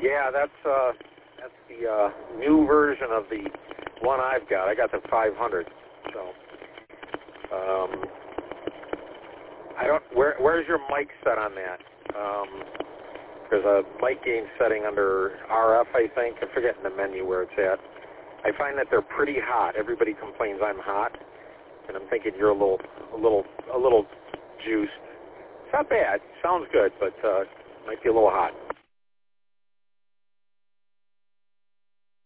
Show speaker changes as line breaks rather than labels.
Yeah, that's the new version of the one I've got. I got the 500. So, I don't. Where's your mic set on that? There's a mic gain setting under RF, I think. I'm forgetting the menu where it's at. I find that they're pretty hot. Everybody complains I'm hot, and I'm thinking you're a little juiced. It's not bad. Sounds good, but might be a little hot.